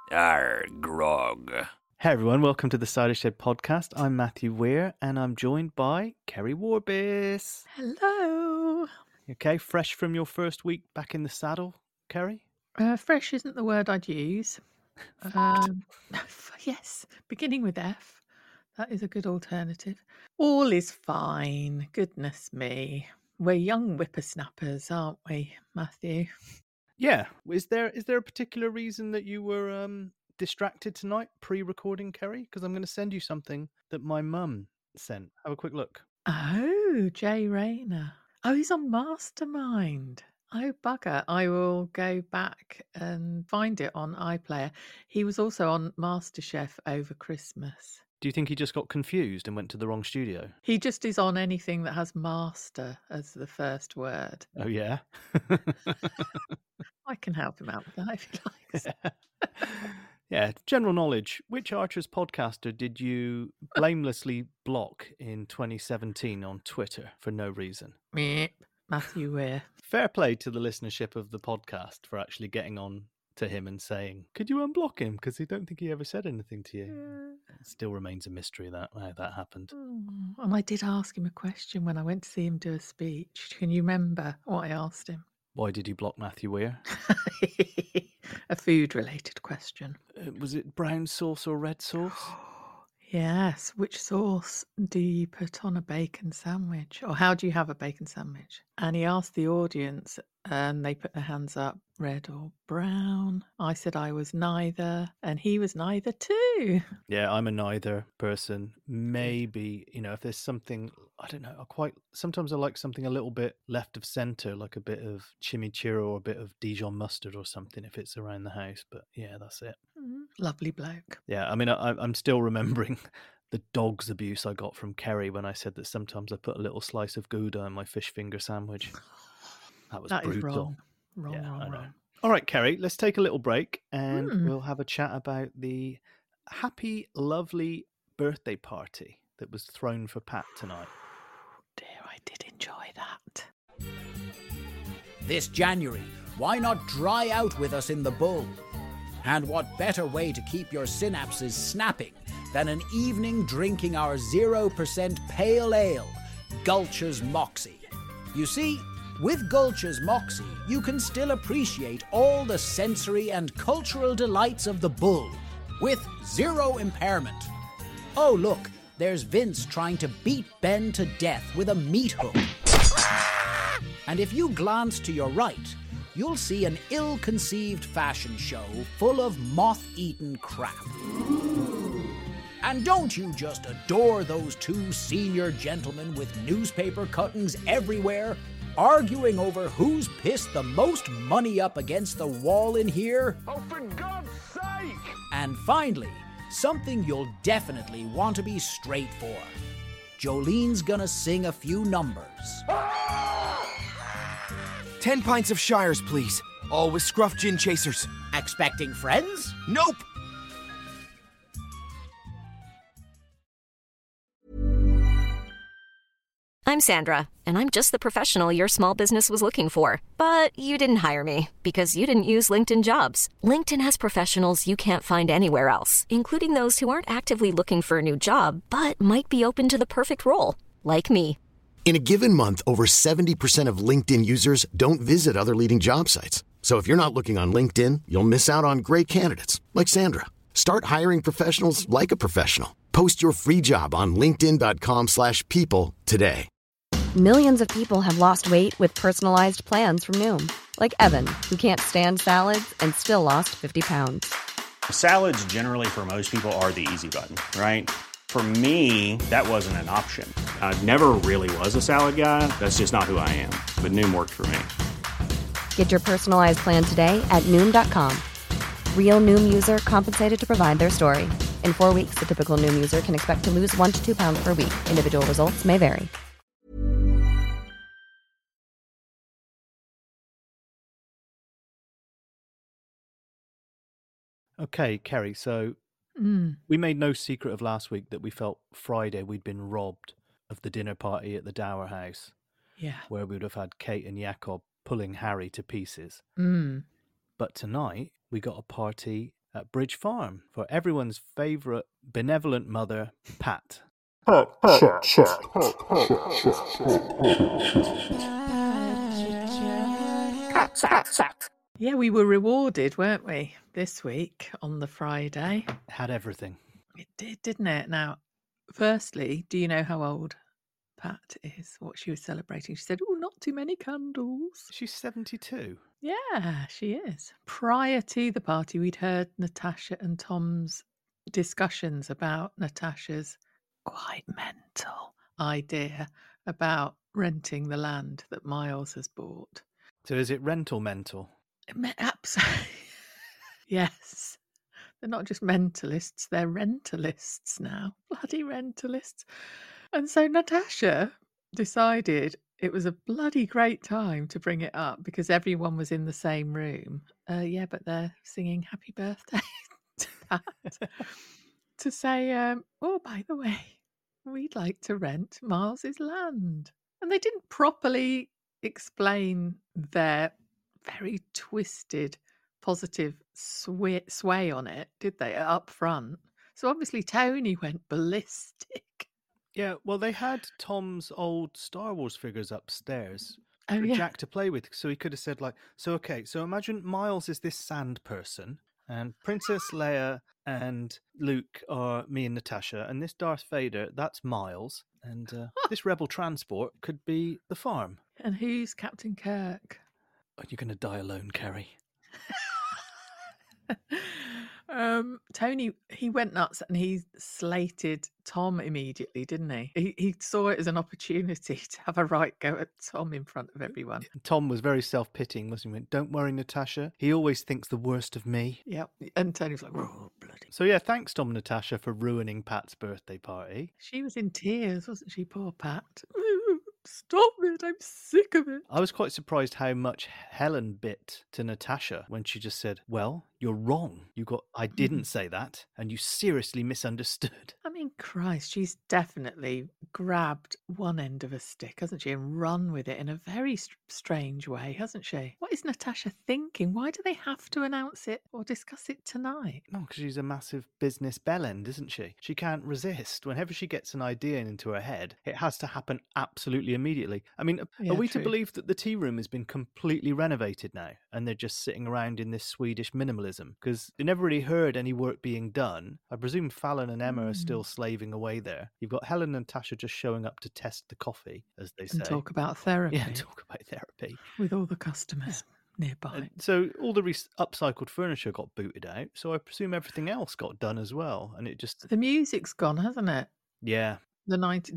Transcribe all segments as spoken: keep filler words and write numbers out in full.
Arr, grog. Hey everyone, welcome to the Cider Shed podcast. I'm Matthew Weir and I'm joined by Kerry Warbis. Hello. Okay, fresh from your first week back in the saddle, Kerry? Uh, fresh isn't the word I'd use. Um, yes, beginning with F. That is a good alternative. All is fine. Goodness me. We're young whippersnappers, aren't we, Matthew? Yeah. Is there is there a particular reason that you were um, distracted tonight, pre-recording, Kerry? Because I'm going to send you something that my mum sent. Have a quick look. Oh, Jay Rayner. Oh, he's on Mastermind. Oh, bugger. I will go back and find it on iPlayer. He was also on MasterChef over Christmas. Do you think he just got confused and went to the wrong studio? He just is on anything that has master as the first word. Oh, yeah? I can help him out with that if he likes. Yeah. Yeah, general knowledge. Which Archers podcaster did you blamelessly block in twenty seventeen on Twitter for no reason? Meep. Matthew Weir. Fair play to the listenership of the podcast for actually getting on to him and saying, could you unblock him? Because I don't think he ever said anything to you. Yeah. It still remains a mystery that how that happened. Oh, and I did ask him a question when I went to see him do a speech. Can you remember what I asked him? Why did you block Matthew Weir? A food-related question. Uh, was it brown sauce or red sauce? Yes. Which sauce do you put on a bacon sandwich? Or how do you have a bacon sandwich? And he asked the audience and they put their hands up, red or brown. I said I was neither and he was neither too. Yeah, I'm a neither person. Maybe, you know, if there's something, I don't know, I quite, sometimes I like something a little bit left of center, like a bit of chimichurri or a bit of Dijon mustard or something if it's around the house. But yeah, that's it. Mm, lovely bloke. Yeah, I mean, I, I'm still remembering the dog's abuse I got from Kerry when I said that sometimes I put a little slice of Gouda in my fish finger sandwich. That was That is brutal. wrong. Wrong, Yeah, wrong, I know. wrong. All right, Kerry, let's take a little break and Mm. we'll have a chat about the happy, lovely birthday party that was thrown for Pat tonight. Dear, I did enjoy that. This January, why not dry out with us in the Bull? And what better way to keep your synapses snapping than an evening drinking our zero percent pale ale, Gulch's Moxie? You see, with Gulch's Moxie, you can still appreciate all the sensory and cultural delights of the Bull, with zero impairment. Oh look, there's Vince trying to beat Ben to death with a meat hook. And if you glance to your right, you'll see an ill-conceived fashion show full of moth-eaten crap. And don't you just adore those two senior gentlemen with newspaper cuttings everywhere, arguing over who's pissed the most money up against the wall in here? Oh, for God's sake! And finally, something you'll definitely want to be straight for. Jolene's gonna sing a few numbers. Ten pints of Shires, please. All with Scruff Gin Chasers. Expecting friends? Nope! I'm Sandra, and I'm just the professional your small business was looking for. But you didn't hire me because you didn't use LinkedIn Jobs. LinkedIn has professionals you can't find anywhere else, including those who aren't actively looking for a new job, but might be open to the perfect role, like me. In a given month, over seventy percent of LinkedIn users don't visit other leading job sites. So if you're not looking on LinkedIn, you'll miss out on great candidates like Sandra. Start hiring professionals like a professional. Post your free job on linkedin.com slash people today. Millions of people have lost weight with personalized plans from Noom. Like Evan, who can't stand salads and still lost fifty pounds. Salads generally for most people are the easy button, right? For me, that wasn't an option. I never really was a salad guy. That's just not who I am. But Noom worked for me. Get your personalized plan today at Noom dot com. Real Noom user compensated to provide their story. In four weeks, the typical Noom user can expect to lose one to two pounds per week. Individual results may vary. Okay, Kerry, so Mm. we made no secret of last week that we felt Friday we'd been robbed of the dinner party at the Dower House, Yeah. where we would have had Kate and Jakob pulling Harry to pieces. Mm. But tonight, we got a party at Bridge Farm for everyone's favourite benevolent mother, Pat. Yeah, we were rewarded, weren't we, this week on the Friday? Had everything. It did, didn't it? Now, firstly, do you know how old Pat is? What she was celebrating? She said, oh, not too many candles. She's seventy-two. Yeah, she is. Prior to the party, we'd heard Natasha and Tom's discussions about Natasha's quite mental idea about renting the land that Miles has bought. So is it rental mental? Absolutely. Yes. They're not just mentalists, they're rentalists now. Bloody rentalists. And so Natasha decided it was a bloody great time to bring it up because everyone was in the same room. Uh, yeah, but they're singing happy birthday to Pat to say, um, oh, by the way, we'd like to rent Miles's land. And they didn't properly explain their very twisted, positive sway, sway on it, did they, up front? So obviously Tony went ballistic. Yeah, well, they had Tom's old Star Wars figures upstairs Oh, for yeah. Jack to play with. So he could have said, like, so, okay, so imagine Miles is this sand person, and Princess Leia and Luke are me and Natasha, and this Darth Vader, that's Miles, and uh, this Rebel transport could be the farm. And who's Captain Kirk? Oh, you're going to die alone, Kerry. um, Tony, he went nuts and he slated Tom immediately, didn't he? he? He saw it as an opportunity to have a right go at Tom in front of everyone. Tom was very self-pitying, wasn't he? He went, don't worry, Natasha. He always thinks the worst of me. Yep. And Tony's like, oh, bloody. So yeah, thanks, Tom and Natasha, for ruining Pat's birthday party. She was in tears, wasn't she, poor Pat? Stop it, I'm sick of it. I was quite surprised how much Helen bit to Natasha when she just said, well, you're wrong. You got, I didn't say that, and you seriously misunderstood. I mean, Christ, she's definitely grabbed one end of a stick, hasn't she, and run with it in a very st- strange way, hasn't she? What is Natasha thinking? Why do they have to announce it or discuss it tonight? No, because she's a massive business bellend, isn't she? She can't resist. Whenever she gets an idea into her head, it has to happen absolutely immediately. I mean, Yeah, are we true. to believe that the tea room has been completely renovated now and they're just sitting around in this Swedish minimalism? Because they never really heard any work being done. I presume Fallon and Emma Mm. are still slaving away there. You've got Helen and Tasha just showing up to test the coffee, as they say. And talk about therapy Yeah, talk about therapy. with all the customers nearby. Uh, so all the re- upcycled furniture got booted out, so I presume everything else got done as well. And it just, The music's gone, hasn't it? yeah, The ninety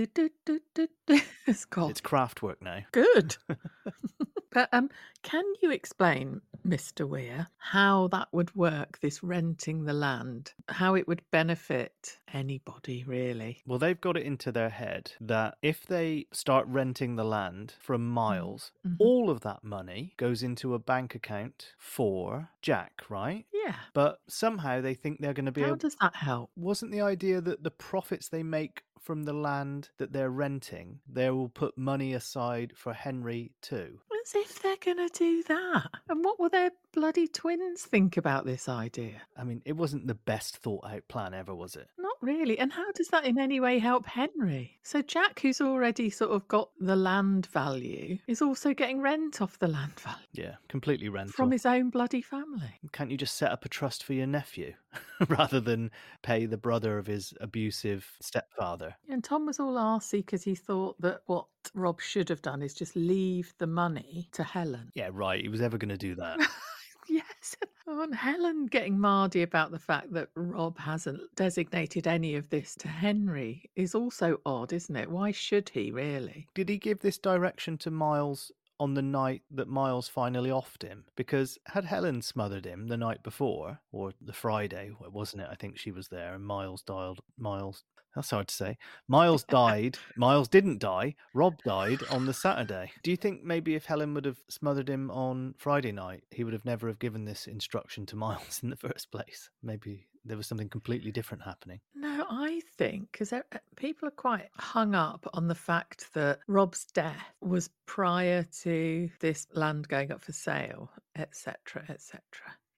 it's gone. it's craft work now. Good. But um, can you explain, Mister Weir, how that would work, this renting the land, how it would benefit anybody, really? Well, they've got it into their head that if they start renting the land from Miles, Mhm. all of that money goes into a bank account for Jack, right? Yeah. But somehow they think they're going to be How able... does that help? Wasn't the idea that the profits they make from the land that they're renting, they will put money aside for Henry too? As if they're going to do that. And what will their bloody twins think about this idea? I mean, it wasn't the best thought out plan ever, was it? Not really. And how does that in any way help Henry? So Jack, who's already sort of got the land value, is also getting rent off the land value Yeah, completely rental. from his own bloody family. Can't you just set up a trust for your nephew rather than pay the brother of his abusive stepfather? And Tom was all arsey because he thought that what Rob should have done is just leave the money to Helen. Yeah, right. He was ever going to do that. Yes. And Helen getting mardy about the fact that Rob hasn't designated any of this to Henry is also odd, isn't it? Why should he, really? Did he give this direction to Miles on the night that Miles finally offed him? Because had Helen smothered him the night before, or the Friday, wasn't it? I think she was there, and Miles died. Miles, that's hard to say. Miles died. Miles didn't die. Rob died on the Saturday. Do you think maybe if Helen would have smothered him on Friday night, he would have never have given this instruction to Miles in the first place? Maybe there was something completely different happening. No, I think because people are quite hung up on the fact that Rob's death was prior to this land going up for sale, et cetera, et cetera.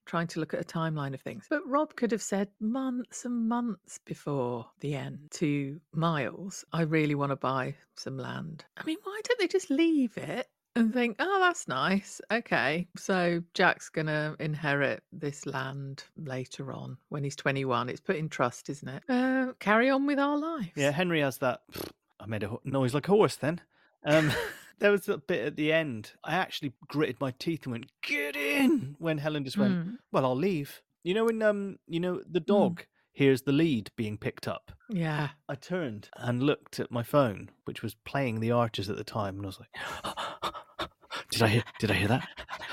trying to look at a timeline of things. But Rob could have said months and months before the end to Miles, I really want to buy some land. I mean, why don't they just leave it and think, oh, that's nice. Okay, so Jack's going to inherit this land later on when he's twenty-one. It's put in trust, isn't it? Uh, carry on with our lives. Yeah, Henry has that. I made a ho- noise like a horse then. Um, there was a bit at the end. I actually gritted my teeth and went, "Get in!" When Helen just went, Mm. "Well, I'll leave." You know, when um, you know, the dog hears the lead being picked up. Yeah. I turned and looked at my phone, which was playing The Archers at the time, and I was like, "Did I hear? Did I hear that?"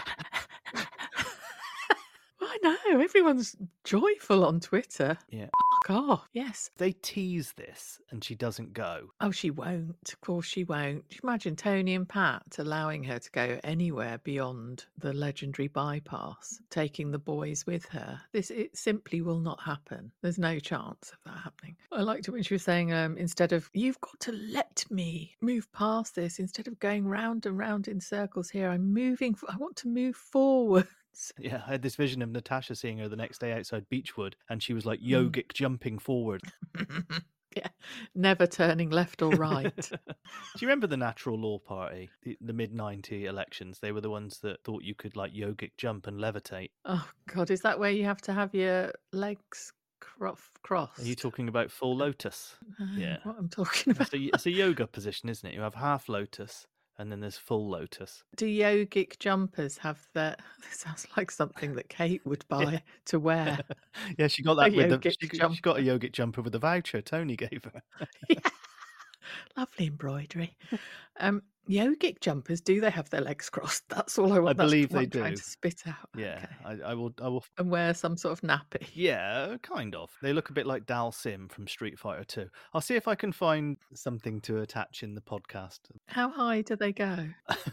I know. Everyone's joyful on Twitter. Yeah. Fuck off. Yes. They tease this, and she doesn't go. Oh, she won't. Of course she won't. Can you imagine Tony and Pat allowing her to go anywhere beyond the legendary bypass, taking the boys with her? This it simply will not happen. There's no chance of that happening. I liked it when she was saying, um, instead of, you've got to let me move past this, instead of going round and round in circles here, I'm moving, I want to move forward. Yeah, I had this vision of Natasha seeing her the next day outside Beechwood, and she was like Mm. yogic jumping forward. Yeah, never turning left or right. Do you remember the Natural Law Party, the, the mid nineties elections? They were the ones that thought you could like yogic jump and levitate. Oh, God, is that where you have to have your legs cro- crossed? Are you talking about full lotus? No, Yeah. what I'm talking about. It's a, it's a yoga position, isn't it? You have half lotus, and then there's full lotus. Do yogic jumpers have that? This sounds like something that Kate would buy to wear. Yeah, she got A that with the, yogic she, she jumper. got a yogic jumper with the voucher Tony gave her. Yeah. Lovely embroidery. Um, yogic jumpers, do they have their legs crossed? That's all I want. I That's believe what they I'm trying do. to spit out. Yeah, Okay. I, I will. I will. And wear some sort of nappy. Yeah, kind of. They look a bit like Dal Sim from Street Fighter two. I'll see if I can find something to attach in the podcast. How high do they go?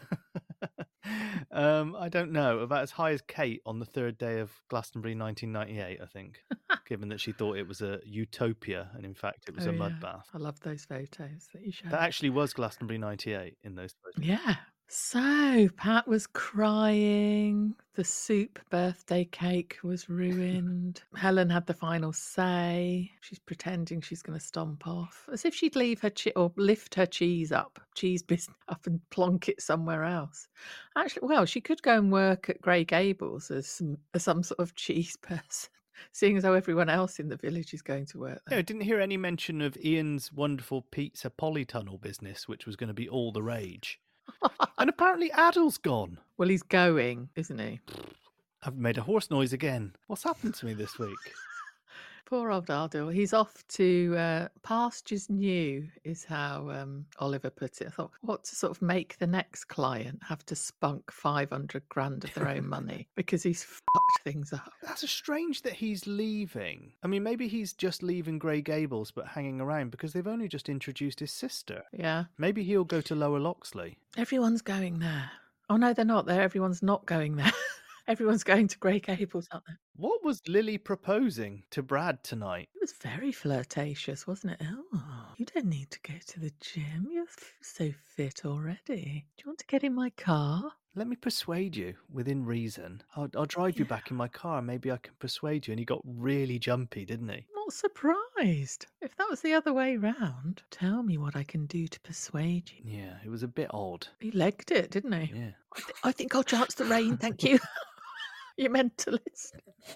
um, I don't know. About as high as Kate on the third day of Glastonbury nineteen ninety-eight, I think. Given that she thought it was a utopia, and in fact it was Oh, a mud yeah. bath. I love those photos that you showed. That actually was Glastonbury ninety-eight in those photos. Yeah. So Pat was crying. The soup birthday cake was ruined. Helen had the final say. She's pretending she's going to stomp off, as if she'd leave her che- or lift her cheese up, cheese business up, and plonk it somewhere else. Actually, well, she could go and work at Grey Gables as some, as some sort of cheese person, seeing as how everyone else in the village is going to work there. Yeah, I didn't hear any mention of Ian's wonderful pizza polytunnel business, which was going to be all the rage. And apparently Adil's gone. Well, he's going, isn't he? I've made a horse noise again. What's happened to me this week? Poor old Ardil. He's off to uh, pastures new, is how um, Oliver put it. I thought, what to sort of make the next client have to spunk five hundred grand of their own money because he's fucked things up. That's a strange that he's leaving. I mean, maybe he's just leaving Grey Gables but hanging around because they've only just introduced his sister. Yeah. Maybe he'll go to Lower Loxley. Everyone's going there. Oh, no, they're not there. Everyone's not going there. Everyone's going to Grey Gables, aren't they? What was Lily proposing to Brad tonight? It was very flirtatious, wasn't it? Oh, you don't need to go to the gym. You're f- so fit already. Do you want to get in my car? Let me persuade you within reason. I'll, I'll drive you back in my car. Maybe I can persuade you. And he got really jumpy, didn't he? Not surprised. If that was the other way round, tell me what I can do to persuade you. Yeah, it was a bit odd. He legged it, didn't he? Yeah. I, th- I think I'll chance the rain, thank you. You mentalist.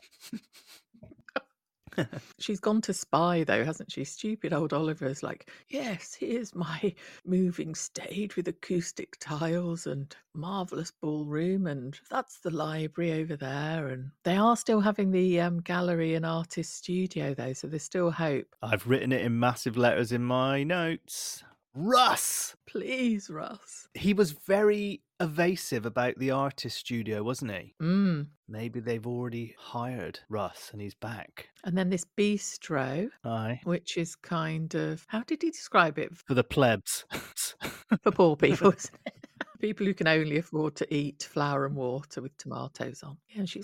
She's gone to spy, though, hasn't she? Stupid old Oliver's like, yes, here's my moving stage with acoustic tiles and marvellous ballroom, and that's the library over there. And they are still having the um, gallery and artist studio, though, so there's still hope. I've written it in massive letters in my notes. Russ! Please, Russ. He was very evasive about the artist studio, wasn't he? Mm. Maybe they've already hired Russ and he's back. And then this bistro, Aye. which is kind of, how did he describe it? For the plebs. For poor people, people who can only afford to eat flour and water with tomatoes on. Yeah, and she was like,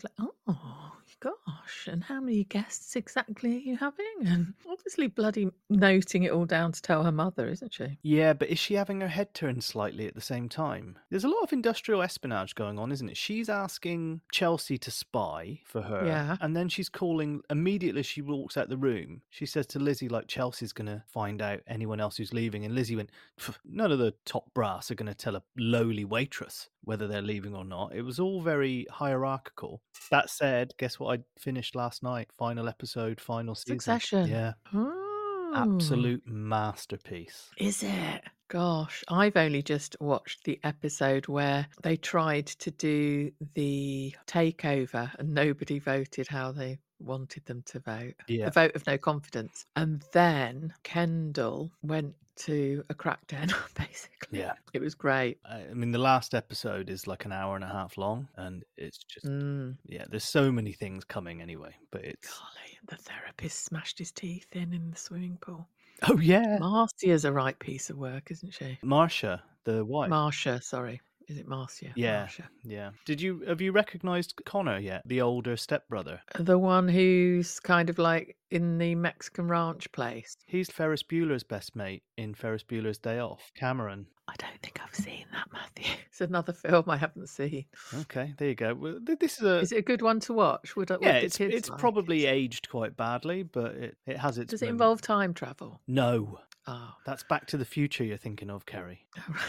Oh, gosh. And how many guests exactly are you having? And obviously bloody noting it all down to tell her mother, isn't she? Yeah, but is she having her head turned slightly at the same time? There's a lot of industrial espionage going on, isn't it? She's asking Chelsea to spy for her. Yeah. And then she's calling, immediately as she walks out the room, she says to Lizzie, like, Chelsea's going to find out anyone else who's leaving. And Lizzie went, none of the top brass are going to tell a lowly waitress whether they're leaving or not. It was all very hierarchical. That said, guess what I finished last night? Final episode, final season. Succession. Yeah. Oh. Absolute masterpiece. Is it? Gosh, I've only just watched the episode where they tried to do the takeover and nobody voted how they wanted them to vote. Yeah. The vote of no confidence. And then Kendall went to a crackdown, basically. Yeah. It was great. I mean, the last episode is like an hour and a half long, and it's just, Mm. yeah, there's so many things coming anyway, but it's... Golly, the therapist smashed his teeth in in the swimming pool. Oh, yeah. Marcia's a right piece of work, isn't she? Marcia, the wife. Marcia, sorry. Is it Marcia? Yeah, Marcia. yeah. Did you, have you recognised Connor yet? The older stepbrother? The one who's kind of like in the Mexican ranch place. He's Ferris Bueller's best mate in Ferris Bueller's Day Off, Cameron. I don't think I've seen that, Matthew. It's another film I haven't seen. Okay, there you go. Well, th- this is a... Is it a good one to watch? Would, would yeah, the it's kids it's like probably it? aged quite badly, but it, it has its... Does it moments. involve time travel? No. Oh. That's Back to the Future you're thinking of, Kerry.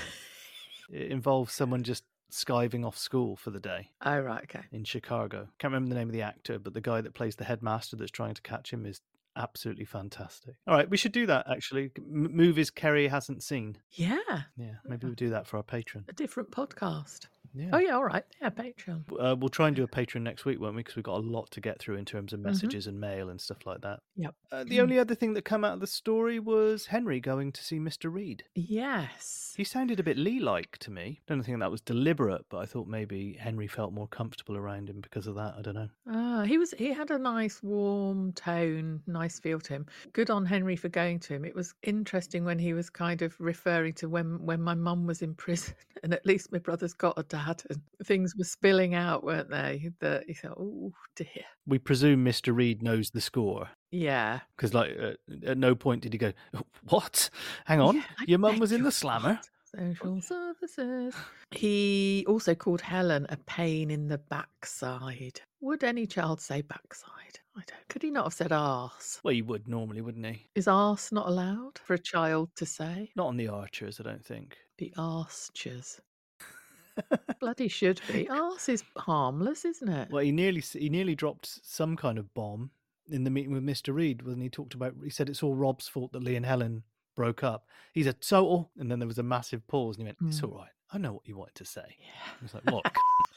It involves someone just skiving off school for the day. Oh, right, okay. In Chicago. Can't remember the name of the actor, but the guy that plays the headmaster that's trying to catch him is absolutely fantastic. All right, we should do that, actually. M- movies Kerry hasn't seen. Yeah. Yeah, maybe we'll do that for our patron. A different podcast. Yeah. Oh, yeah, all right. Yeah, Patreon. Uh, we'll try and do a patron next week, won't we? Because we've got a lot to get through in terms of Mhm. messages and mail and stuff like that. Yep. Uh, the only other thing that came out of the story was Henry going to see Mister Reed. Yes. He sounded a bit Lee-like to me. Don't think that was deliberate, but I thought maybe Henry felt more comfortable around him because of that. I don't know. Ah, he was. He had a nice, warm tone, nice feel to him. Good on Henry for going to him. It was interesting when he was kind of referring to when when my mum was in prison, and at least my brother's got a dad, and things were spilling out, weren't they? That he thought, oh dear. We presume Mister Reed knows the score. Yeah. Because, like, uh, at no point did he go, "What? Hang on, Yeah, I your mum beg was in your the slammer." pardon. Social services. He also called Helen a pain in the backside. Would any child say backside? I don't. Could he not have said arse? Well, he would normally, wouldn't he? Is arse not allowed for a child to say? Not on the Archers, I don't think. The archers. Bloody should be. Arse is harmless, isn't it? Well, he nearly he nearly dropped some kind of bomb in the meeting with Mister Reed when he talked about. He said it's all Rob's fault that Lee and Helen broke up. He said total, and then there was a massive pause, and he went, "It's Mm. all right. I know what you wanted to say." Yeah. I was like, "What?"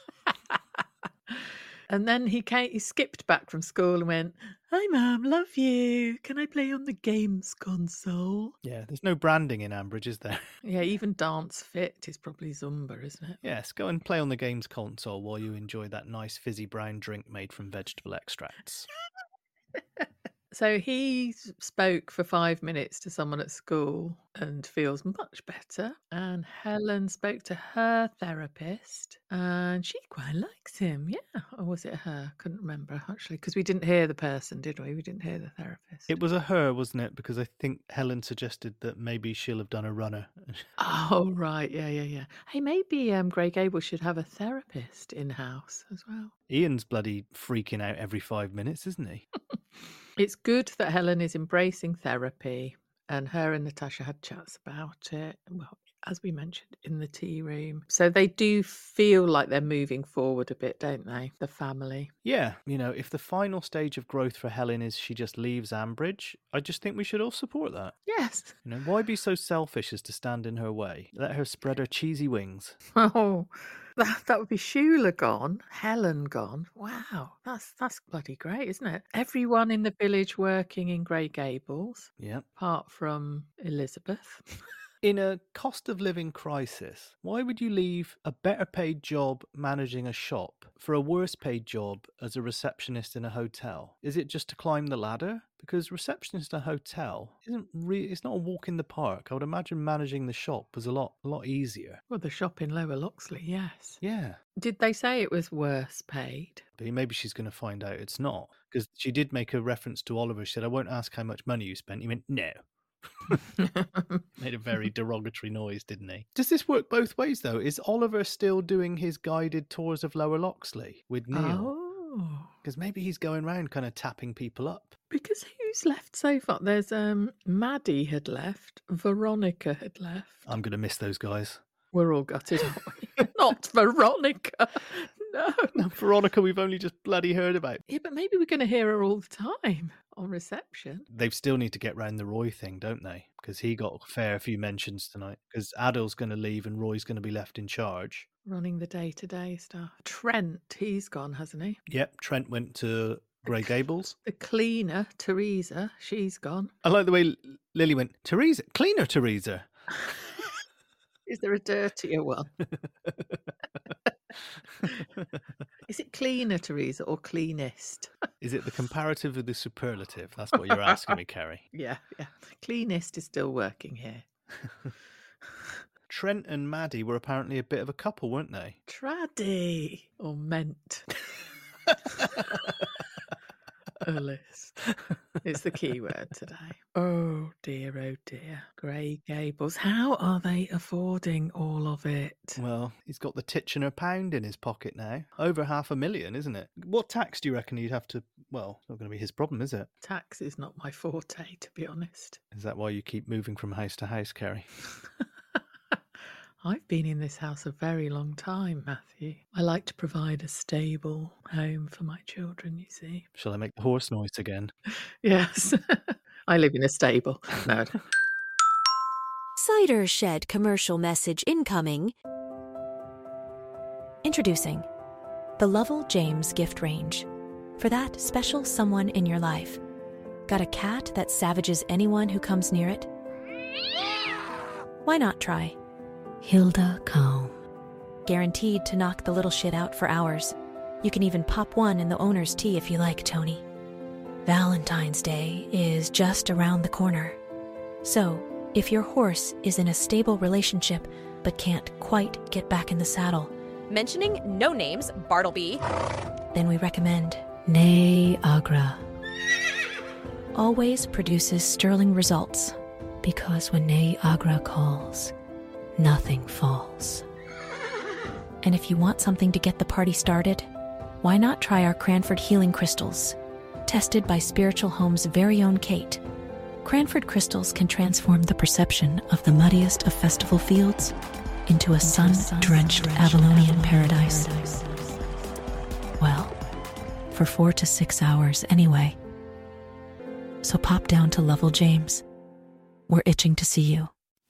And then he came, he skipped back from school and went, "Hi, Mum, love you. Can I play on the games console?" Yeah, there's no branding in Ambridge, is there? Yeah, even Dance Fit is probably Zumba, isn't it? Yes, go and play on the games console while you enjoy that nice fizzy brown drink made from vegetable extracts. So he s- spoke for five minutes to someone at school and feels much better. And Helen spoke to her therapist and she quite likes him. Yeah. Or was it her? Couldn't remember actually, because we didn't hear the person, did we? We didn't hear the therapist. It was a her, wasn't it? Because I think Helen suggested that maybe she'll have done a runner. Oh, right. Yeah, yeah, yeah. Hey, maybe um, Grey Gable should have a therapist in house as well. Ian's bloody freaking out every five minutes, isn't he? It's good that Helen is embracing therapy, and her and Natasha had chats about it. Well, as we mentioned, in the tea room. So they do feel like they're moving forward a bit, don't they? The family. Yeah, you know, if the final stage of growth for Helen is she just leaves Ambridge, I just think we should all support that. Yes. You know, why be so selfish as to stand in her way? Let her spread her cheesy wings. Oh, that, that would be Shula gone, Helen gone. Wow, that's that's bloody great, isn't it? Everyone in the village working in Grey Gables, Yeah. apart from Elizabeth. In a cost of living crisis, why would you leave a better paid job managing a shop for a worse paid job as a receptionist in a hotel? Is it just to climb the ladder? Because receptionist at a hotel isn't really, it's not a walk in the park. I would imagine managing the shop was a lot, a lot easier. Well, the shop in Lower Loxley, yes. Yeah. Did they say it was worse paid? But maybe she's going to find out it's not. Because she did make a reference to Oliver. She said, I won't ask how much money you spent. He went, no. Made a very derogatory noise, didn't he? Does this work both ways, though? Is Oliver still doing his guided tours of Lower Loxley with Neil? Oh. Because maybe he's going around kind of tapping people up. Because who's left so far? There's um Maddie had left. Veronica had left. I'm going to miss those guys. We're all gutted, aren't we? Not Veronica. No. No, Veronica, we've only just bloody heard about. Yeah, but maybe we're going to hear her all the time on reception. They still need to get round the Roy thing, don't they? Because he got a fair few mentions tonight. Because Adil's going to leave and Roy's going to be left in charge. Running the day-to-day stuff. Trent, he's gone, hasn't he? Yep, Trent went to Grey Gables. The cleaner, Teresa, she's gone. I like the way Lily went, Teresa, cleaner Teresa. Is there a dirtier one? Is it cleaner, Teresa, or cleanest? Is it the comparative or the superlative? That's what you're asking me, Kerry. Yeah, yeah. Cleanest is still working here. Trent and Maddie were apparently a bit of a couple, weren't they? Traddy, or meant. A list. It's the key word today. Oh dear, oh dear. Grey Gables. How are they affording all of it? Well, he's got the Titchener pound in his pocket now. Over half a million, isn't it? What tax do you reckon he'd have to... Well, it's not going to be his problem, is it? Tax is not my forte, to be honest. Is that why you keep moving from house to house, Kerry? I've been in this house a very long time, Matthew. I like to provide a stable home for my children, you see. Shall I make the horse noise again? Yes. I live in a stable. No. Cider Shed commercial message incoming. Introducing the Lovell James gift range. For that special someone in your life. Got a cat that savages anyone who comes near it? Why not try Hilda Calm? Guaranteed to knock the little shit out for hours. You can even pop one in the owner's tea if you like, Tony. Valentine's Day is just around the corner. So, if your horse is in a stable relationship but can't quite get back in the saddle, mentioning no names, Bartleby, then we recommend Niagara. Always produces sterling results, because when Niagara calls, nothing falls. And if you want something to get the party started, why not try our Cranford Healing Crystals? Tested by Spiritual Home's very own Kate, Cranford Crystals can transform the perception of the muddiest of festival fields into a sun-drenched Avalonian paradise. Well, for four to six hours anyway. So pop down to Lovell James. We're itching to see you.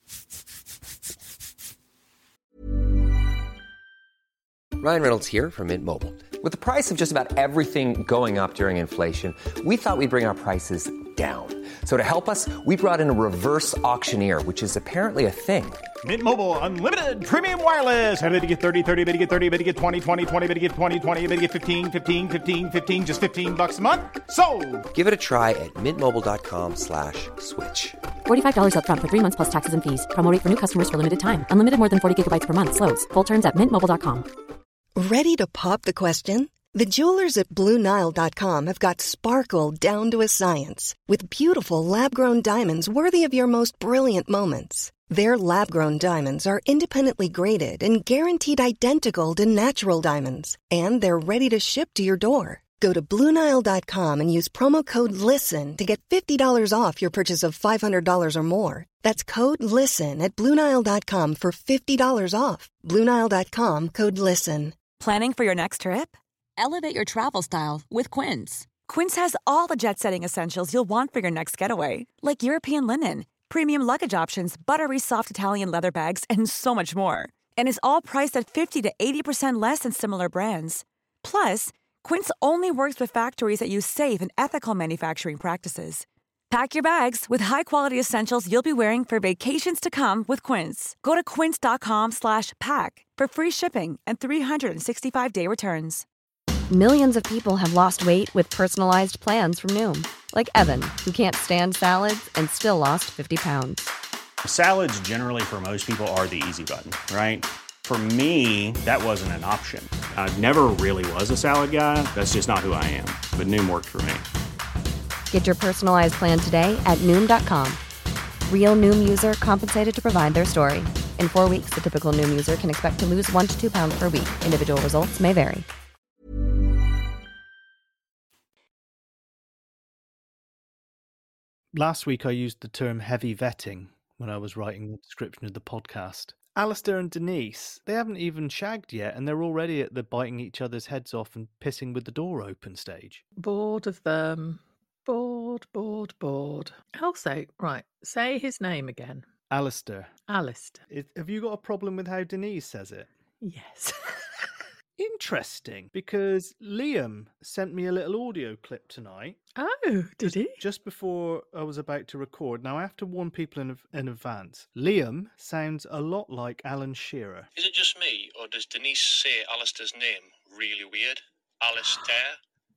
Ryan Reynolds here from Mint Mobile. With the price of just about everything going up during inflation, we thought we'd bring our prices down. So to help us, we brought in a reverse auctioneer, which is apparently a thing. Mint Mobile Unlimited Premium Wireless. How to get thirty, thirty, how to get thirty, how to get twenty, twenty, twenty, how to get twenty, twenty, how to get fifteen, fifteen, fifteen, fifteen, just fifteen bucks a month? Sold! Give it a try at mintmobile.com slash switch. forty-five dollars up front for three months plus taxes and fees. Promo rate for new customers for limited time. Unlimited more than forty gigabytes per month. Slows full terms at mint mobile dot com. Ready to pop the question? The jewelers at Blue Nile dot com have got sparkle down to a science with beautiful lab-grown diamonds worthy of your most brilliant moments. Their lab-grown diamonds are independently graded and guaranteed identical to natural diamonds, and they're ready to ship to your door. Go to Blue Nile dot com and use promo code LISTEN to get fifty dollars off your purchase of five hundred dollars or more. That's code LISTEN at Blue Nile dot com for fifty dollars off. Blue Nile dot com, code LISTEN. Planning for your next trip? Elevate your travel style with Quince. Quince has all the jet-setting essentials you'll want for your next getaway, like European linen, premium luggage options, buttery soft Italian leather bags, and so much more. And is all priced at fifty to eighty percent less than similar brands. Plus, Quince only works with factories that use safe and ethical manufacturing practices. Pack your bags with high-quality essentials you'll be wearing for vacations to come with Quince. Go to quince dot com slash pack for free shipping and three sixty-five day returns. Millions of people have lost weight with personalized plans from Noom. Like Evan, who can't stand salads and still lost fifty pounds. Salads generally for most people are the easy button, right? For me, that wasn't an option. I never really was a salad guy. That's just not who I am. But Noom worked for me. Get your personalized plan today at Noom dot com. Real Noom user compensated to provide their story. In four weeks, the typical Noom user can expect to lose one to two pounds per week. Individual results may vary. Last week I used the term heavy vetting when I was writing the description of the podcast. Alistair and Denise, they haven't even shagged yet and they're already at the biting each other's heads off and pissing with the door open stage. Bored of them. Bored, bored, bored. Also, right, say his name again. Alistair. Alistair. Is, have you got a problem with how Denise says it? Yes. Interesting, because Liam sent me a little audio clip tonight. Oh, did he? Just before I was about to record. Now, I have to warn people in, in advance. Liam sounds a lot like Alan Shearer. Is it just me, or does Denise say Alistair's name really weird? Alistair?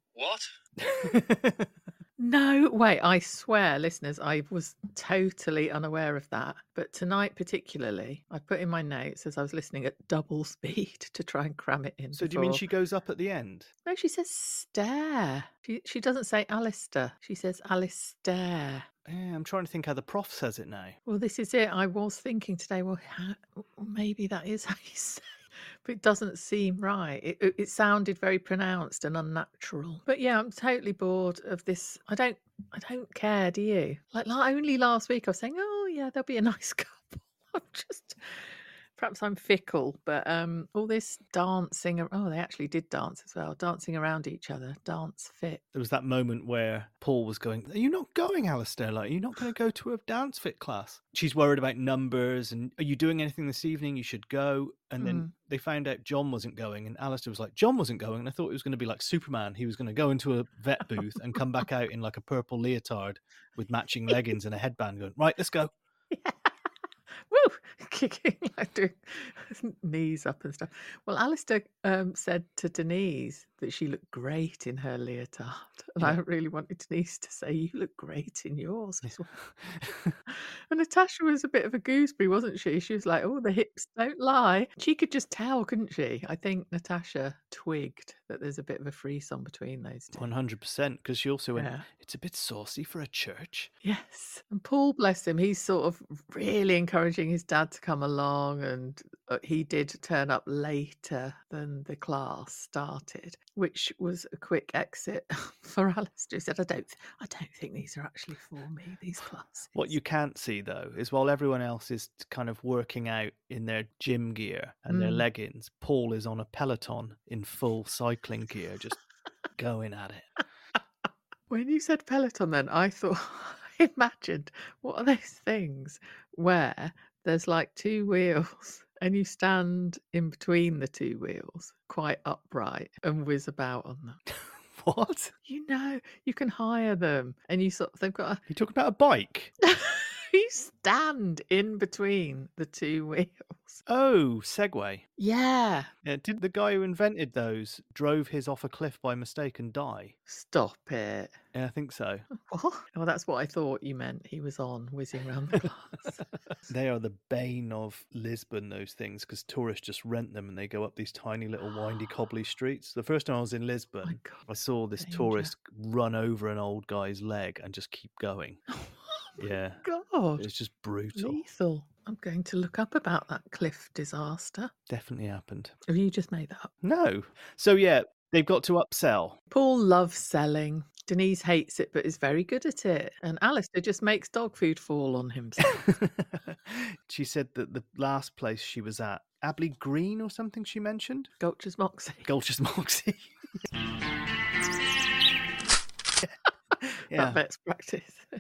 What? No, wait, I swear, listeners, I was totally unaware of that. But tonight particularly, I put in my notes as I was listening at double speed to try and cram it in. So before. do you mean she goes up at the end? No, she says stare. She, she doesn't say Alistair. She says Alistair. Yeah, I'm trying to think how the prof says it now. Well, this is it. I was thinking today, well, how, maybe that is how you say it. But it doesn't seem right. It, it, it sounded very pronounced and unnatural. But yeah, I'm totally bored of this. I don't, I don't care. Do you? Like, like only last week I was saying, oh yeah, there'll be a nice couple. I'm just, perhaps I'm fickle, but um, all this dancing. Oh, they actually did dance as well, dancing around each other. Dance fit. There was that moment where Paul was going, "Are you not going, Alistair? Like, are you not going to go to a dance fit class?" She's worried about numbers and, "Are you doing anything this evening? You should go." And then Mm. they found out John wasn't going, and Alistair was like, "John wasn't going." And I thought it was going to be like Superman. He was going to go into a vet booth and come back out in like a purple leotard with matching leggings and a headband going, "Right, let's go." Woo! Kicking, like doing knees up and stuff. Well, Alistair um, said to Denise that she looked great in her leotard. And I Yeah. really wanted Denise to say, you look great in yours as well. And Natasha was a bit of a gooseberry, wasn't she? She was like, oh, the hips don't lie. She could just tell, couldn't she? I think Natasha twigged that there's a bit of a frisson between those two. one hundred percent, because she also went, Yeah. "It's a bit saucy for a church." Yes. And Paul, bless him, he's sort of really encouraging his dad to come along. And uh, he did turn up later than the class started, which was a quick exit for Alistair. He said, I don't, I don't think these are actually for me, these classes. What you can't see, though, is while everyone else is kind of working out in their gym gear and their Mm. leggings, Paul is on a Peloton in full cycling gear, just going at it. When you said Peloton, then I thought, I imagined, what are those things where there's like two wheels and you stand in between the two wheels quite upright and whiz about on them? What? You know, you can hire them and you sort of, they've got a, You talking about a bike? you stand in between the two wheels. Oh, Segway. Yeah. Yeah, did the guy who invented those drove his off a cliff by mistake and die? Stop it. Yeah, I think so. What? Well, that's what I thought you meant. He was on whizzing around the glass. They are the bane of Lisbon, those things, because tourists just rent them and they go up these tiny little windy, cobbly streets. The first time I was in Lisbon, I saw this danger. tourist run over an old guy's leg and just keep going. Yeah. God. It's just brutal. Lethal. I'm going to look up about that cliff disaster. Definitely happened. Have you just made that up? No. So, yeah, they've got to upsell. Paul loves selling. Denise hates it, but is very good at it. And Alistair just makes dog food fall on himself. She said that the last place she was at, Abley Green or something she mentioned? Gulcher's Moxie. Gulcher's Moxie. That bet's practice.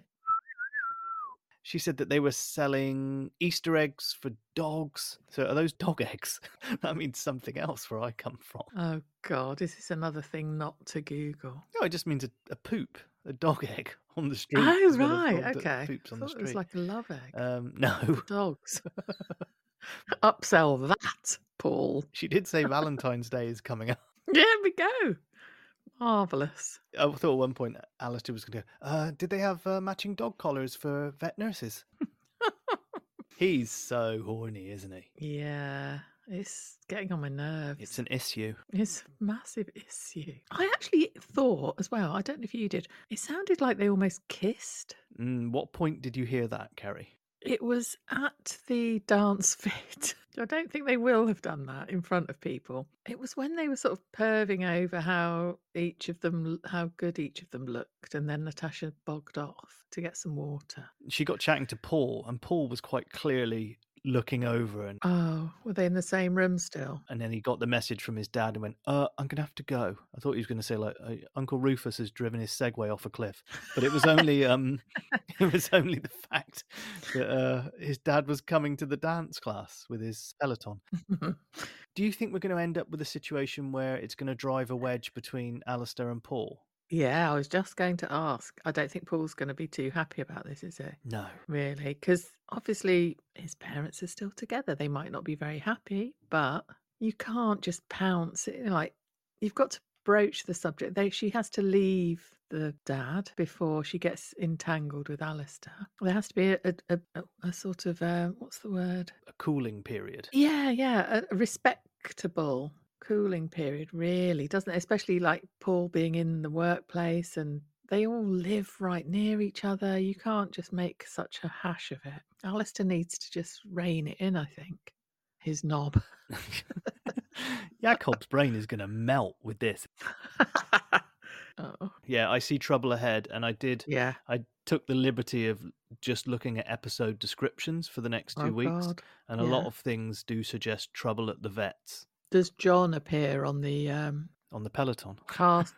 She said that they were selling Easter eggs for dogs. So are those dog eggs? That means something else where I come from. Oh, God. Is this another thing not to Google? No, it just means a, a poop, a dog egg on the street. Oh, as well as right. dog that Okay. Poops on I the thought it was street. like a love egg. Um, no. For dogs. Upsell that, Paul. She did say Valentine's Day is coming up. There we go. Marvellous. I thought at one point Alistair was going to go, uh, did they have uh, matching dog collars for vet nurses? He's so horny, isn't he? Yeah, it's getting on my nerves. It's an issue. It's a massive issue. I actually thought as well, I don't know if you did, it sounded like they almost kissed. Mm, what point did you hear that, Kerry? It was at the dance fit. I don't think they will have done that in front of people. It was when they were sort of perving over how each of them, how good each of them looked, and then Natasha bogged off to get some water. She got chatting to Paul, and Paul was quite clearly looking over, and Oh, were they in the same room still? and then he got the message from his dad and went, uh, I'm going to have to go. I thought he was going to say, like, uh, Uncle Rufus has driven his Segway off a cliff. But it was only um, it was only the fact that uh, his dad was coming to the dance class with his Peloton. Do you think we're going to end up with a situation where it's going to drive a wedge between Alistair and Paul? Yeah, I was just going to ask. I don't think Paul's going to be too happy about this, is he? No. Really? Because obviously his parents are still together. They might not be very happy, but you can't just pounce it. Like, you've got to broach the subject. They, she has to leave the dad before she gets entangled with Alistair. There has to be a, a, a, a sort of, uh, what's the word? A cooling period. Yeah, yeah, a, a respectable cooling period, really, doesn't it? Especially like Paul being in the workplace and they all live right near each other. You can't just make such a hash of it. Alistair needs to just rein it in, I think. His knob. Jakob's brain is going to melt with this. Oh. Yeah, I see trouble ahead, and I did. Yeah. I took the liberty of just looking at episode descriptions for the next two Oh, weeks, God. and a Yeah. lot of things do suggest trouble at the vets Does John appear on the um, on the Peloton. cast?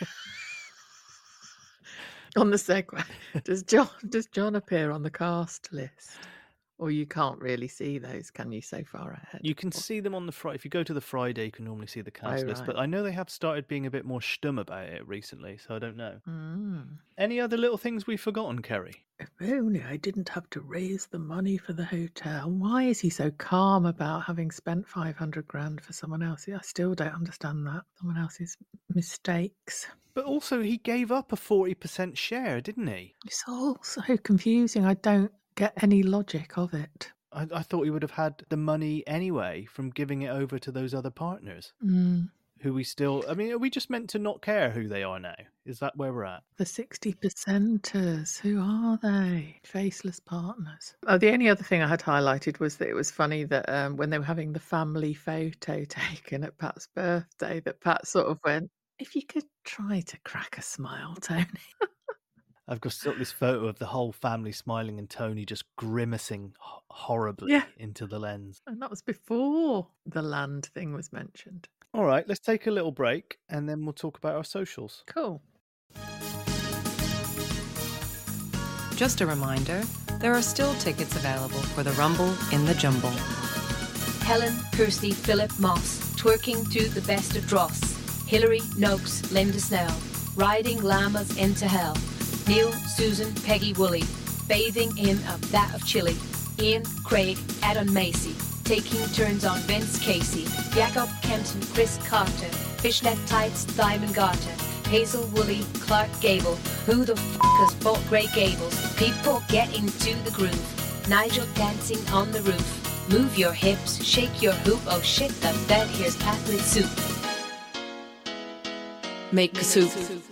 On the Segway. Does John does John appear on the cast list? Or you can't really see those, can you, so far ahead? You can see them on the Friday. If you go to the Friday, you can normally see the cast Oh, list. right. But I know they have started being a bit more stum about it recently, so I don't know. Mm. Any other little things we've forgotten, Kerry? If only I didn't have to raise the money for the hotel. Why is he so calm about having spent five hundred grand for someone else? I still don't understand that. Someone else's mistakes. But also, he gave up a forty percent share, didn't he? It's all so confusing. I don't get any logic of it. I, I thought he would have had the money anyway from giving it over to those other partners. Mm. Who we still, I mean, are we just meant to not care who they are now? Is that where we're at? The sixty percenters, who are they? Faceless partners. Oh, the only other thing I had highlighted was that it was funny that um, when they were having the family photo taken at Pat's birthday, that Pat sort of went, if you could try to crack a smile, Tony. I've got got this photo of the whole family smiling and Tony just grimacing h- horribly Yeah. into the lens. And that was before the land thing was mentioned. All right, let's take a little break and then we'll talk about our socials. Cool. Just a reminder, there are still tickets available for the Rumble in the Jumble. Helen, Kirsty, Philip, Moss, twerking to the best of Dross. Hilary, Noakes, Linda Snell, riding llamas into hell. Neil, Susan, Peggy, Woolley, bathing in a vat of chili. Ian, Craig, Adam Macy, taking turns on Vince Casey. Jacob, Kenton, Chris Carter, fishnet tights, Diamond Garter. Hazel, Woolley, Clark Gable. Who the f*** has bought Grey Gables? People getting to the groove. Nigel dancing on the roof. Move your hips, shake your hoop. Oh shit, the bed, here's Pat with soup. Make soup.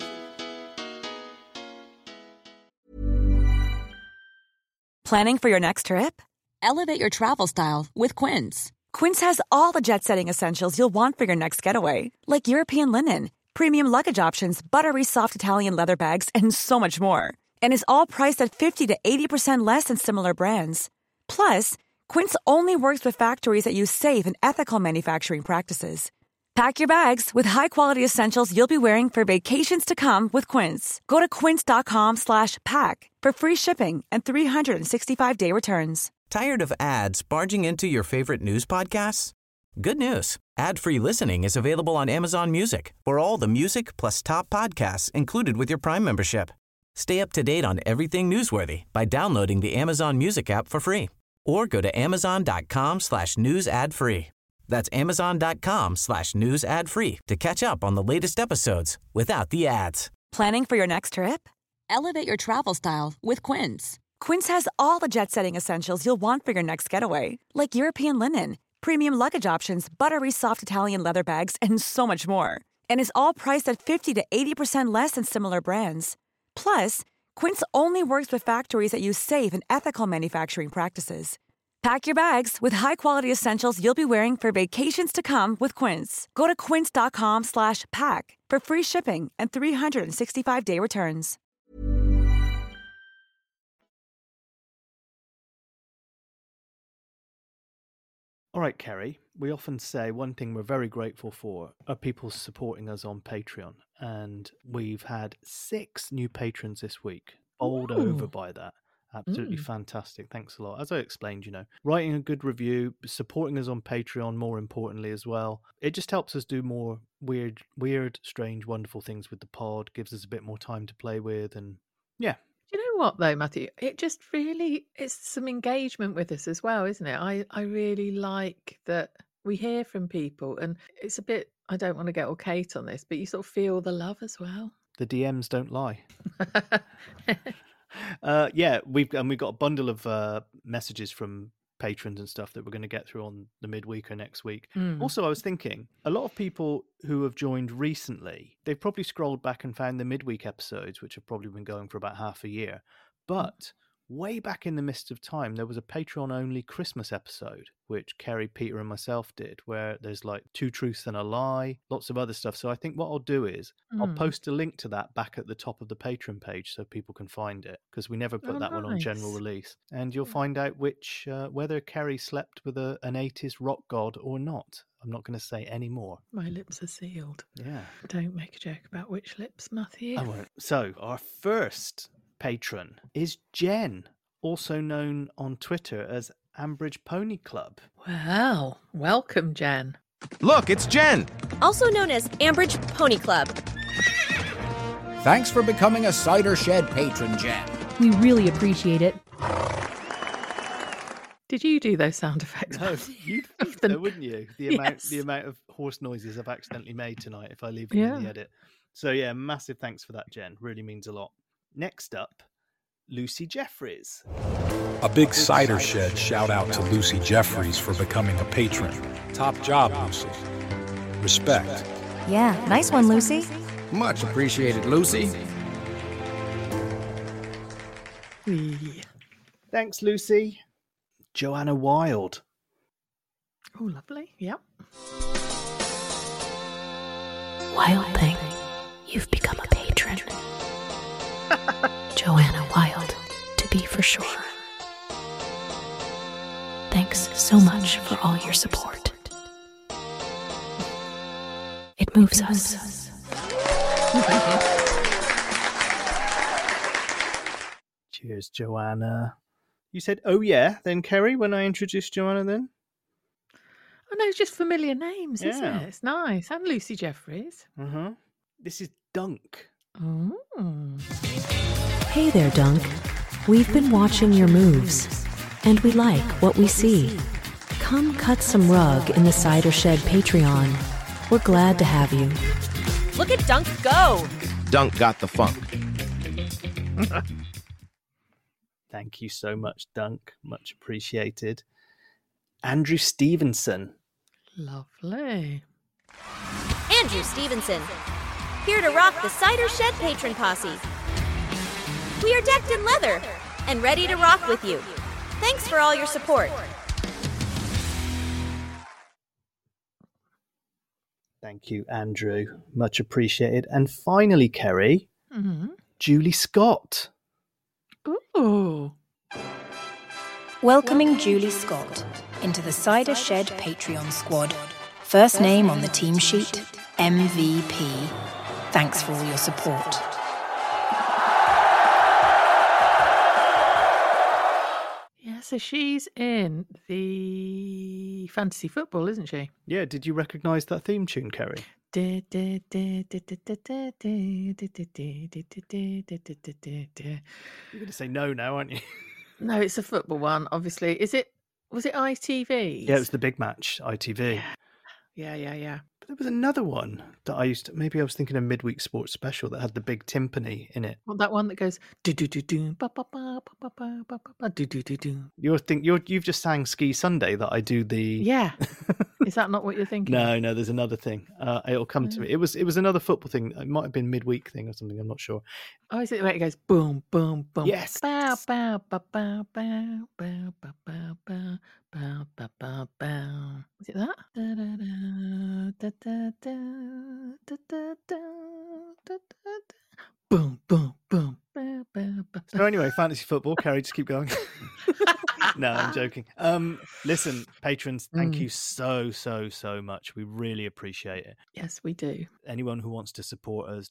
Planning for your next trip? Elevate your travel style with Quince. Quince has all the jet-setting essentials you'll want for your next getaway, like European linen, premium luggage options, buttery soft Italian leather bags, and so much more. And is all priced at fifty to eighty percent less than similar brands. Plus, Quince only works with factories that use safe and ethical manufacturing practices. Pack your bags with high-quality essentials you'll be wearing for vacations to come with Quince. Go to quince.com slash pack for free shipping and three sixty-five day returns. Tired of ads barging into your favorite news podcasts? Good news. Ad-free listening is available on Amazon Music for all the music plus top podcasts included with your Prime membership. Stay up to date on everything newsworthy by downloading the Amazon Music app for free or go to amazon.com slash news ad free. That's amazon.com slash news ad free to catch up on the latest episodes without the ads. Planning for your next trip? Elevate your travel style with Quince. Quince has all the jet-setting essentials you'll want for your next getaway, like European linen, premium luggage options, buttery soft Italian leather bags, and so much more. And is all priced at fifty to eighty percent less than similar brands. Plus, Quince only works with factories that use safe and ethical manufacturing practices. Pack your bags with high-quality essentials you'll be wearing for vacations to come with Quince. Go to quince.com slash pack for free shipping and three sixty-five day returns. All right, Kerry, we often say one thing we're very grateful for are people supporting us on Patreon. And we've had six new patrons this week. Bowled Ooh. over by that. Absolutely Mm. fantastic. Thanks a lot. As I explained, you know, writing a good review, supporting us on Patreon, more importantly as well. It just helps us do more weird, weird, strange, wonderful things with the pod, gives us a bit more time to play with. And yeah. You know what though, Matthew? It just really it's some engagement with us as well, isn't it? I, I really like that we hear from people, and it's a bit, I don't want to get all Kate on this, but you sort of feel the love as well. The D Ms don't lie. uh, yeah, we've and we've got a bundle of uh, messages from patrons and stuff that we're going to get through on the midweeker next week. Mm. Also, I was thinking, a lot of people who have joined recently, they've probably scrolled back and found the midweek episodes, which have probably been going for about half a year. But way back in the mist of time, there was a Patreon-only Christmas episode, which Kerry, Peter, and myself did, where there's like two truths and a lie, lots of other stuff. So I think what I'll do is I'll Mm. post a link to that back at the top of the Patreon page so people can find it, because we never put Oh, that one on general nice. release. And you'll find out which uh, whether Kerry slept with a, an eighties rock god or not. I'm not going to say any more. My lips are sealed. Yeah. Don't make a joke about which lips, Matthew. I won't. So our first patron is Jen, also known on Twitter as Ambridge Pony Club. Well, welcome, Jen. Look, it's Jen. Also known as Ambridge Pony Club. Thanks for becoming a Cider Shed patron, Jen. We really appreciate it. Did you do those sound effects? No, Matthew? you'd Of think the- so, wouldn't you? The amount, Yes. the amount of horse noises I've accidentally made tonight if I leave them in the Yeah. edit. So yeah, massive thanks for that, Jen. Really means a lot. Next up, Lucy Jeffries. A big Cider Shed shout out to Lucy Jeffries for becoming a patron. Top job, Lucy. Respect. Yeah, nice one, Lucy. Much appreciated, Lucy. Wee. Thanks, Lucy. Joanna Wild. Oh, lovely. Yep. Wild thing, you've become a patron. Joanna Wild, to be for sure. Thanks so much for all your support. It moves us. Cheers, Joanna. You said, oh yeah, then Kerry, when I introduced Joanna then? Oh no, it's just familiar names, isn't Yeah. it? It's nice. And Lucy Jeffries. Uh-huh. This is Dunk. Oh. Hey there, Dunk. We've been watching your moves, and we like what we see. Come cut some rug in the Cider Shed Patreon. We're glad to have you. Look at Dunk go! Dunk got the funk. Thank you so much, Dunk. Much appreciated. Andrew Stevenson. Lovely. Andrew Stevenson, here to rock the Cider Shed Patron Posse. We are decked in leather and ready to rock with you. Thanks for all your support. Thank you, Andrew. Much appreciated. And finally, Kerry, Mm-hmm. Julie Scott. Ooh. Welcoming Julie Scott into the Cider Shed Patreon squad. First name on the team sheet, M V P. Thanks for all your support. Yeah, so she's in the fantasy football, isn't she? Yeah, did you recognise that theme tune, Kerry? You're You're going to say no now, aren't you? No, it's a football one, obviously. Is it Was it I T V? Yeah, it was the big match, I T V. Yeah, yeah, yeah. yeah. But there was another one that I used to, maybe I was thinking of Midweek Sports Special that had the big timpani in it. Well, that one that goes do do do do ba ba ba ba ba ba ba do do do do. You're think you're you've just sang Ski Sunday that I do the Yeah. Is that not what you're thinking? No, no, there's another thing. Uh, it'll come to me. It was it was another football thing. It might have been midweek thing or something. I'm not sure. Oh, is it where it goes boom, boom, boom? Yes. Bow, bow, bow, bow, bow, bow, bow, bow, bow, bow, bow, bow, bow. Is it that? Da, da, da, da, da, da, da, da, da, da, da. Boom, boom, boom. Bow, bow, bow. So anyway, fantasy football. Carrie, just keep going. No, I'm joking. Um, listen, patrons, thank Mm. you so, so, so much. We really appreciate it. Yes, we do. Anyone who wants to support us,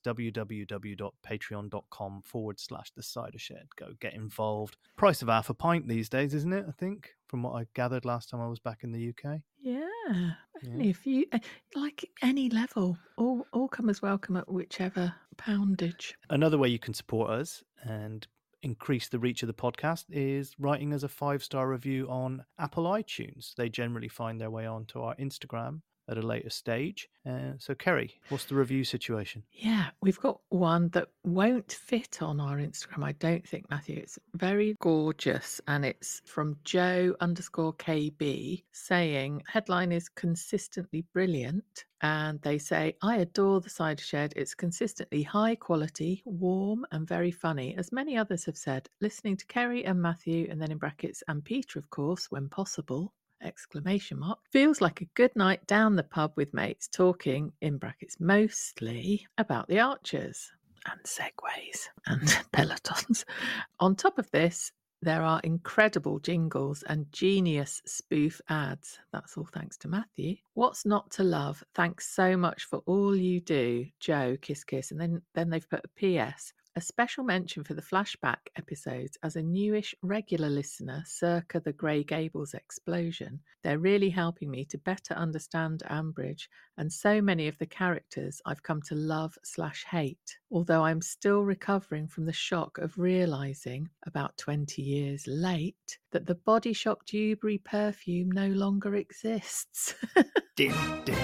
www.patreon.com forward slash the cider shed. Go get involved. Price of half a pint these days, isn't it? I think, from what I gathered last time I was back in the U K. Yeah, only a few, uh, like any level. All, all comers welcome at whichever poundage. Another way you can support us and increase the reach of the podcast is writing us a five-star review on Apple iTunes. They generally find their way onto our Instagram at a later stage. Uh, so, Kerry, what's the review situation? Yeah, we've got one that won't fit on our Instagram, I don't think, Matthew. It's very gorgeous, and it's from Joe underscore K B saying, headline is consistently brilliant. And they say, I adore the Cider Shed. It's consistently high quality, warm, and very funny. As many others have said, listening to Kerry and Matthew, and then in brackets, and Peter, of course, when possible, exclamation mark, feels like a good night down the pub with mates talking, in brackets, mostly about the Archers and segways and pelotons. On top of this, there are incredible jingles and genius spoof ads. That's all thanks to Matthew. What's not to love? Thanks so much for all you do, Joe, kiss kiss. And then, then they've put a P S. A special mention for the flashback episodes. As a newish regular listener circa the Grey Gables explosion, they're really helping me to better understand Ambridge and so many of the characters I've come to love slash hate, although I'm still recovering from the shock of realising, about twenty years late, that the Body Shop Dewberry perfume no longer exists. Dim, dim,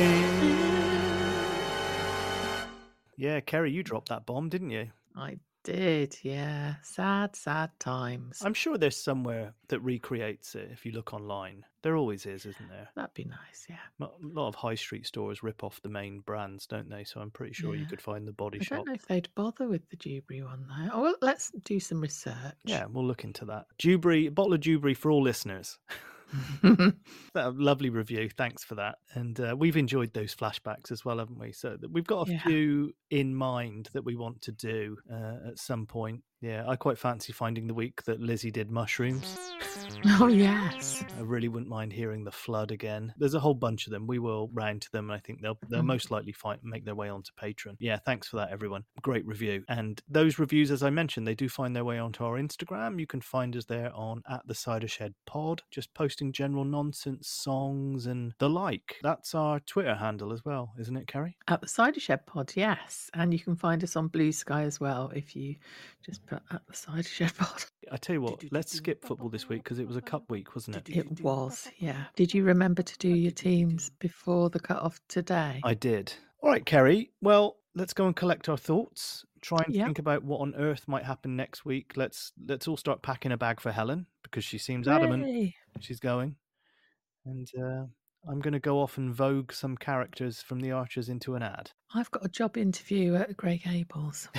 dim. Yeah, Kerry, you dropped that bomb, didn't you? I did, yeah. Sad, sad times. I'm sure there's somewhere that recreates it if you look online. There always is, isn't there? That'd be nice, yeah. A lot of high street stores rip off the main brands, don't they? So I'm pretty sure Yeah. you could find the Body I Shop. don't know if they'd bother with the Dewberry one, though. Oh, well, let's do some research. Yeah, we'll look into that. Dewberry, a bottle of Dewberry for all listeners. That lovely review. Thanks for that. And uh, we've enjoyed those flashbacks as well, haven't we? So we've got a Yeah. few in mind that we want to do uh, at some point. Yeah, I quite fancy finding the week that Lizzie did mushrooms. Oh, yes. I really wouldn't mind hearing the flood again. There's a whole bunch of them. We will round to them, and I think they'll they'll Mhm. most likely find, make their way onto Patreon. Yeah, thanks for that, everyone. Great review. And those reviews, as I mentioned, they do find their way onto our Instagram. You can find us there on at the Cider Shed Pod, just posting general nonsense, songs, and the like. That's our Twitter handle as well, isn't it, Kerry? At the Cider Shed Pod, yes. And you can find us on Blue Sky as well if you just put at the Cider Shed Pod. I tell you what, let's skip football this week because it was a cup week, wasn't it? It was, yeah. Did you remember to do your teams before the cut-off today? I did. All right, Kerry. Well, let's go and collect our thoughts. Try and Yep. think about what on earth might happen next week. Let's let's all start packing a bag for Helen because she seems adamant Hooray. she's going. And uh, I'm going to go off and vogue some characters from the Archers into an ad. I've got a job interview at Grey Gables.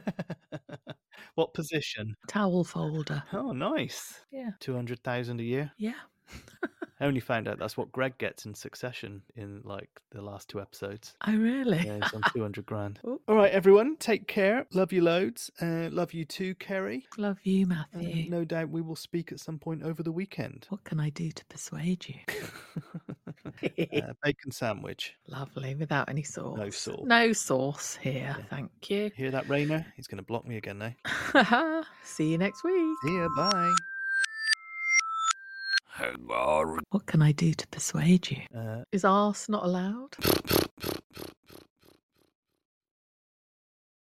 What position? Towel folder. Oh, nice. Yeah. two hundred thousand a year. Yeah. I only found out that's what Greg gets in Succession in like the last two episodes. Oh, really? Yeah, he's on two hundred grand. Oh. All right, everyone, take care. Love you loads. Uh, love you too, Kerry. Love you, Uh, Matthew. no doubt we will speak at some point over the weekend. What can I do to persuade you? uh, bacon sandwich. Lovely, without any sauce. No sauce. No sauce here, thank you. Hear that, Rainer? He's going to block me again now. See you next week. See ya, bye. What can I do to persuade you? Uh, Is arse not allowed?